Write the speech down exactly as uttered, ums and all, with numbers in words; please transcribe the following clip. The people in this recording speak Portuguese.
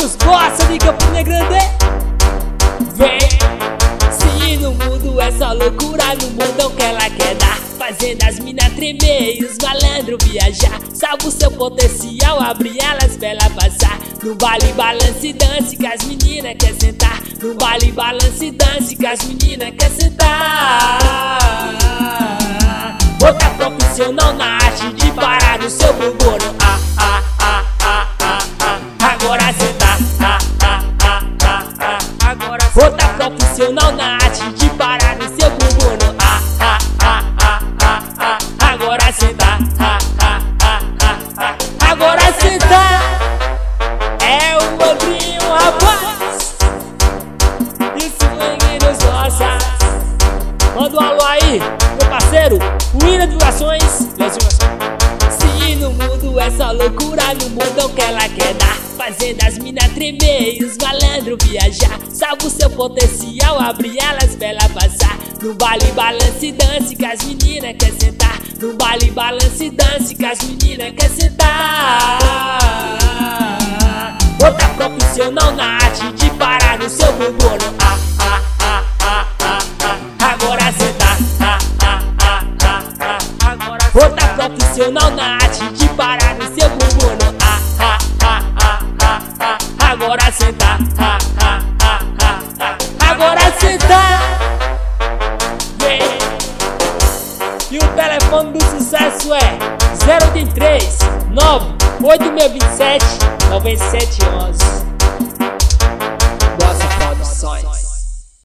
os gosta de Campina Grande. Vem. Se no mundo é só loucura, no mundão que ela quer dar, fazendo as mina tremer e os malandros viajar. Salva o seu potencial, abre elas pra ela passar. No baile balance e dance que as meninas quer sentar. No baile balance e dance que as meninas quer sentar. Outra profissional na arte de parar no seu bumbum. Ah, ah, ah, ah, ah, ah. Agora senta. Ah, ah, ah, ah, ah. Agora senta. Outra profissional na arte de parar no seu bumbum. Ah, ah, ah, ah, ah, ah. Agora senta. Ah, ah, ah, ah, ah. Agora senta. É o Mandrinho, rapaz. Isso ninguém nos gosta. Manda um alô aí, meu parceiro, o Ira Divulgações. Se no mundo é só loucura, no mundão que ela quer dar, fazendo as mina tremer e os malandros viajar. Salva o seu potencial, abre elas pra ela passar. No baile balance e dance que as meninas quer sentar. No baile balance e dance que as meninas quer sentar. Outra profissional na arte de parar no seu bumbum. Ah, ah, ah, ah, ah, ah. Agora senta. Ah, ah, ah, ah, ah. Agora senta. Outra profissional na arte de parar no seu bumbum. Ah, ah, ah, ah, ah, ah. Agora senta. Ah, ah, ah, ah, ah. Agora senta. Vem. E o telefone do sucesso é zero oito três nove oito seis dois sete nove sete um um.